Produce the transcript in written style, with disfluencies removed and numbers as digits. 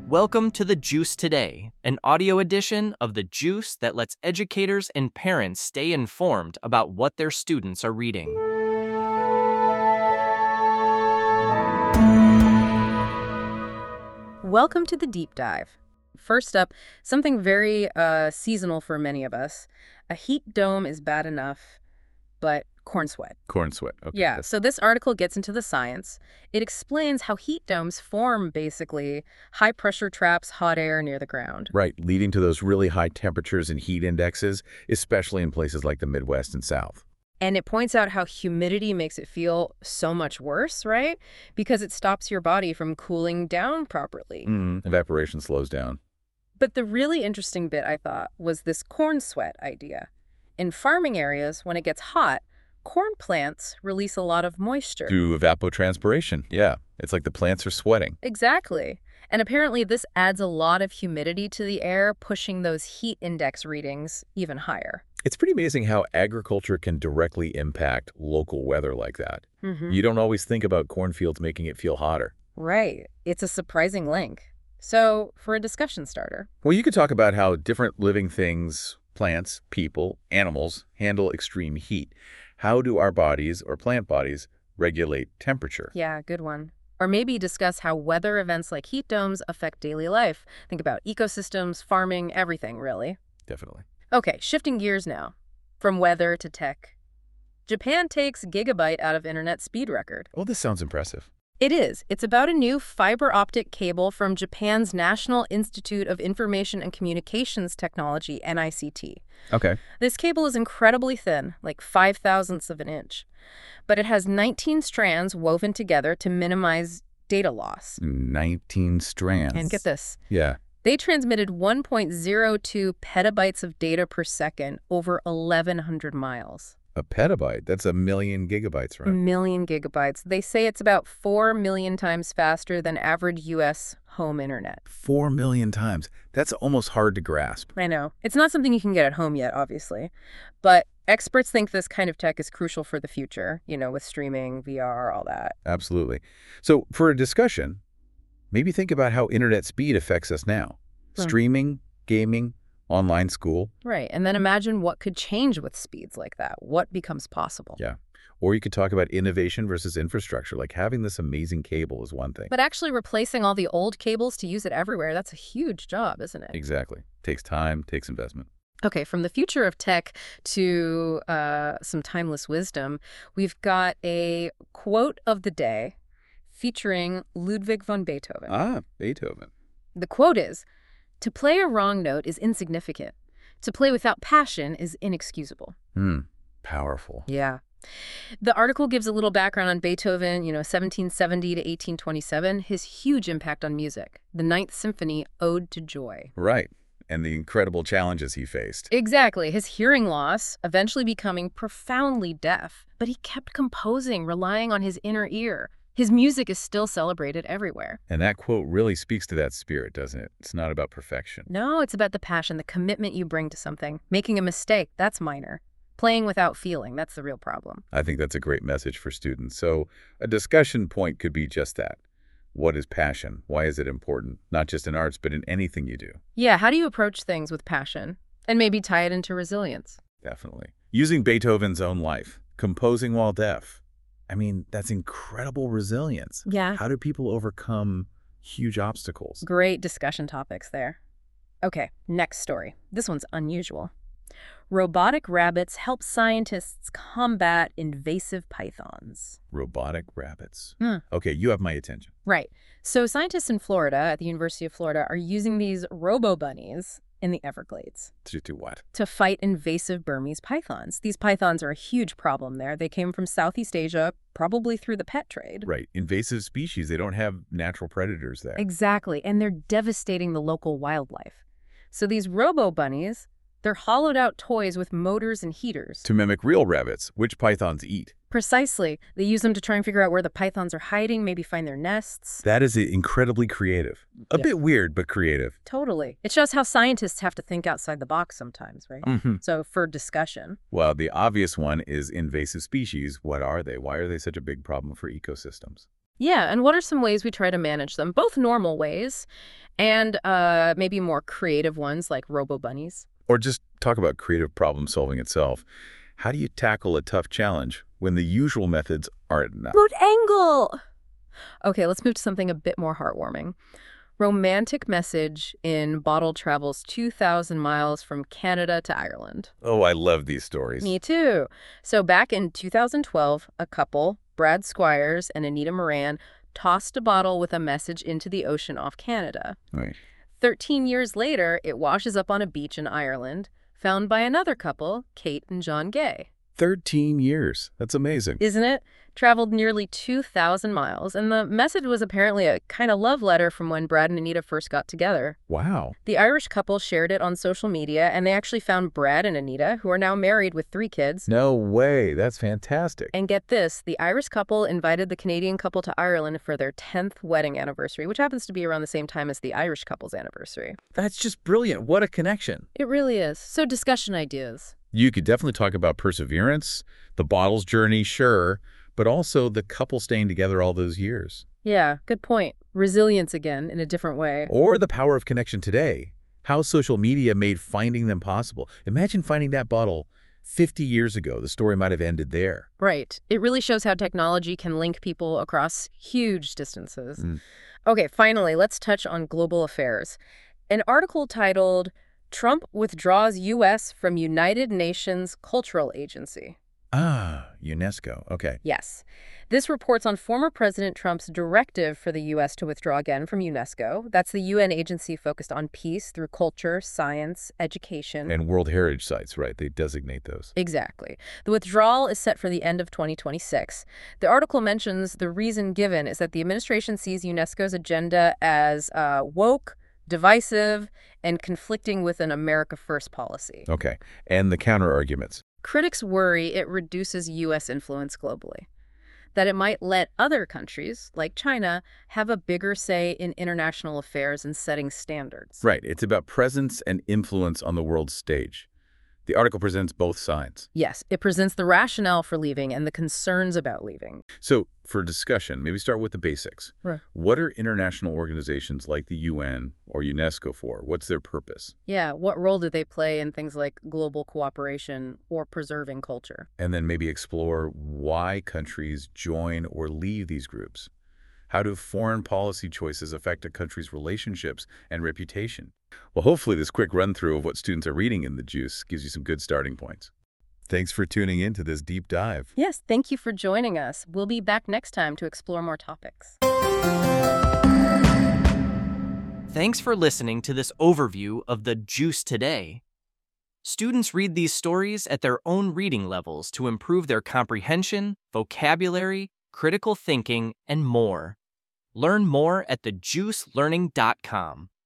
Welcome to The Juice Today, an audio edition of The Juice that lets educators and parents stay informed about what their students are reading. Welcome to the deep dive. First up, something very seasonal for many of us. A heat dome is bad enough, but corn sweat. Corn sweat. Okay. Yeah, so this article gets into the science. It explains how heat domes form, basically, high-pressure traps hot air near the ground. Right, leading to those really high temperatures and heat indexes, especially in places like the Midwest and South. And it points out how humidity makes it feel so much worse, right? Because it stops your body from cooling down properly. Evaporation slows down. But the really interesting bit, I thought, was this corn sweat idea. In farming areas, when it gets hot, corn plants release a lot of moisture. Through evapotranspiration, yeah. It's like the plants are sweating. Exactly. And apparently this adds a lot of humidity to the air, pushing those heat index readings even higher. It's pretty amazing how agriculture can directly impact local weather like that. You don't always think about cornfields making it feel hotter. Right. It's a surprising link. So, for a discussion starter. Well, you could talk about how different living things, plants, people, animals, handle extreme heat. How do our bodies or plant bodies regulate temperature? Yeah, good one. Or maybe discuss how weather events like heat domes affect daily life. Think about ecosystems, farming, everything, really. Definitely. Okay, shifting gears now. From weather to tech. Japan takes gigabyte out of internet speed record. Oh, this sounds impressive. It is. It's about a new fiber optic cable from Japan's National Institute of Information and Communications Technology, NICT. Okay. This cable is incredibly thin, like 5/1000ths of an inch, but it has 19 strands woven together to minimize data loss. 19 strands. And get this. Yeah. They transmitted 1.02 petabytes of data per second over 1,100 miles. A petabyte, that's a million gigabytes, A right? million gigabytes. They say it's about 4 million times faster than average U.S. home internet. 4 million times. That's almost hard to grasp. I know. It's not something you can get at home yet, obviously. But experts think this kind of tech is crucial for the future, with streaming, VR, all that. Absolutely. So for a discussion, maybe think about how internet speed affects us now. Streaming, gaming, online school. Right. And then imagine what could change with speeds like that. What becomes possible? Yeah. Or you could talk about innovation versus infrastructure, like having this amazing cable is one thing. But actually replacing all the old cables to use it everywhere, that's a huge job, isn't it? Exactly. Takes time, takes investment. Okay, from the future of tech to some timeless wisdom, we've got a quote of the day featuring Ludwig van Beethoven. Ah, Beethoven. The quote is, "To play a wrong note is insignificant. To play without passion is inexcusable." Powerful. Yeah. The article gives a little background on Beethoven, 1770 to 1827, his huge impact on music, the Ninth Symphony, Ode to Joy. Right. And the incredible challenges he faced. Exactly. His hearing loss, eventually becoming profoundly deaf, but he kept composing, relying on his inner ear. His music is still celebrated everywhere. And that quote really speaks to that spirit, doesn't it? It's not about perfection. No, it's about the passion, the commitment you bring to something. Making a mistake, that's minor. Playing without feeling, that's the real problem. I think that's a great message for students. So a discussion point could be just that. What is passion? Why is it important? Not just in arts, but in anything you do. Yeah, how do you approach things with passion? And maybe tie it into resilience. Definitely. Using Beethoven's own life, composing while deaf. I mean, that's incredible resilience. Yeah. How do people overcome huge obstacles? Great discussion topics there. Okay, next story. This one's unusual. Robotic rabbits help scientists combat invasive pythons. Robotic rabbits. Okay, you have my attention. Right. So scientists in Florida, at the University of Florida, are using these robo-bunnies in the Everglades. To do what? To fight invasive Burmese pythons. These pythons are a huge problem there. They came from Southeast Asia, probably through the pet trade. Right. Invasive species. They don't have natural predators there. Exactly. And they're devastating the local wildlife. So these robo-bunnies, they're hollowed-out toys with motors and heaters. To mimic real rabbits, which pythons eat. Precisely. They use them to try and figure out where the pythons are hiding, maybe find their nests. That is incredibly creative. A bit weird, but creative. Totally. It shows how scientists have to think outside the box sometimes, right? So for discussion. Well, the obvious one is invasive species. What are they? Why are they such a big problem for ecosystems? Yeah, and what are some ways we try to manage them? Both normal ways and maybe more creative ones like robo-bunnies. Or just talk about creative problem solving itself. How do you tackle a tough challenge when the usual methods aren't enough? Root angle! Okay, let's move to something a bit more heartwarming. Romantic message in Bottle travels 2,000 miles from Canada to Ireland. Oh, I love these stories. Me too. So back in 2012, a couple, Brad Squires and Anita Moran, tossed a bottle with a message into the ocean off Canada. Right. 13 years later, it washes up on a beach in Ireland, found by another couple, Kate and John Gay. 13 years. That's amazing. Isn't it? Traveled nearly 2,000 miles, and the message was apparently a kind of love letter from when Brad and Anita first got together. Wow. The Irish couple shared it on social media, and they actually found Brad and Anita, who are now married with 3 kids. No way. That's fantastic. And get this, the Irish couple invited the Canadian couple to Ireland for their 10th wedding anniversary, which happens to be around the same time as the Irish couple's anniversary. That's just brilliant. What a connection. It really is. So discussion ideas. You could definitely talk about perseverance, the bottle's journey, sure, but also the couple staying together all those years. Yeah, good point. Resilience again, in a different way. Or the power of connection today. How social media made finding them possible. Imagine finding that bottle 50 years ago. The story might have ended there. Right. It really shows how technology can link people across huge distances. Okay, finally, let's touch on global affairs. An article titled, Trump Withdraws U.S. from United Nations Cultural Agency. Ah, UNESCO. Okay. Yes. This reports on former President Trump's directive for the U.S. to withdraw again from UNESCO. That's the UN agency focused on peace through culture, science, education. And World Heritage Sites, right? They designate those. Exactly. The withdrawal is set for the end of 2026. The article mentions the reason given is that the administration sees UNESCO's agenda as woke, divisive, and conflicting with an America First policy. Okay. And the counter-arguments. Critics worry it reduces U.S. influence globally, that it might let other countries, like China, have a bigger say in international affairs and setting standards. Right. It's about presence and influence on the world stage. The article presents both sides. Yes, it presents the rationale for leaving and the concerns about leaving. So, for discussion, maybe start with the basics. Right. What are international organizations like the UN or UNESCO for? What's their purpose? Yeah, what role do they play in things like global cooperation or preserving culture? And then maybe explore why countries join or leave these groups. How do foreign policy choices affect a country's relationships and reputation? Well, hopefully this quick run-through of what students are reading in The Juice gives you some good starting points. Thanks for tuning in to this deep dive. Yes, thank you for joining us. We'll be back next time to explore more topics. Thanks for listening to this overview of The Juice today. Students read these stories at their own reading levels to improve their comprehension, vocabulary, critical thinking, and more. Learn more at thejuicelearning.com.